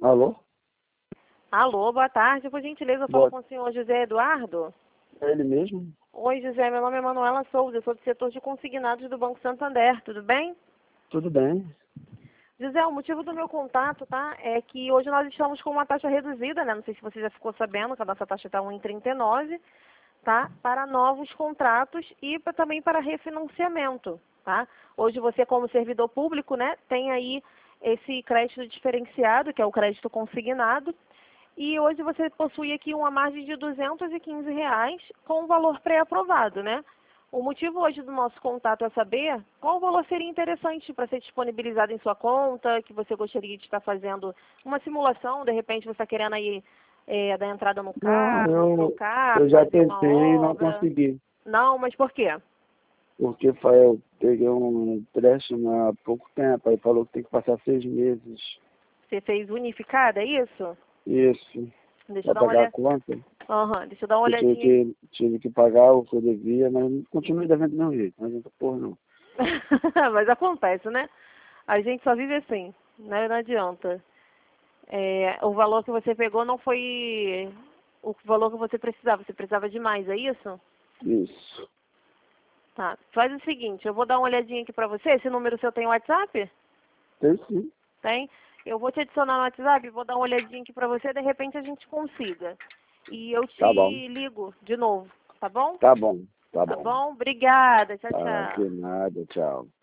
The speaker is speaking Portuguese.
Alô? Alô, boa tarde. Por gentileza, eu falo com o senhor José Eduardo. É ele mesmo? Oi, José. Meu nome é Manuela Souza. Eu sou do setor de consignados do Banco Santander. Tudo bem? Tudo bem. José, o motivo do meu contato, tá? É que hoje nós estamos com uma taxa reduzida, né? Não sei se você já ficou sabendo que a nossa taxa está 1,39, tá? Para novos contratos e também para refinanciamento, tá? Hoje você, como servidor público, né, tem aí esse crédito diferenciado, que é o crédito consignado. E hoje você possui aqui uma margem de R$ 215 com o valor pré-aprovado, né? O motivo hoje do nosso contato é saber qual valor seria interessante para ser disponibilizado em sua conta, que você gostaria de estar fazendo uma simulação, de repente você está querendo aí dar entrada no carro, Não, trocar, eu já fazer uma tentei e não obra. consegui. Não, mas por quê? Porque eu peguei um empréstimo há pouco tempo, aí falou que tem que passar 6 meses. Você fez unificada, é isso? Isso. Deixa eu Para dar uma pagar a olhada. conta. Aham, deixa eu dar uma Eu tive olhadinha. tive que pagar o que eu devia, mas continuo devendo do meu jeito. Não adianta porra, não. Mas acontece, né? A gente só vive assim, né? Não adianta. O valor que você pegou não foi o valor que você precisava de mais, é isso? Isso. Tá, faz o seguinte, eu vou dar uma olhadinha aqui pra você, esse número seu tem WhatsApp? Tem sim. Tem? Eu vou te adicionar no WhatsApp, vou dar uma olhadinha aqui pra você, de repente a gente consiga. E eu Tá bom. te ligo de novo, tá bom? Tá bom. Tá Tá bom. bom? Obrigada, tchau, Tá, tchau. de nada. Tchau.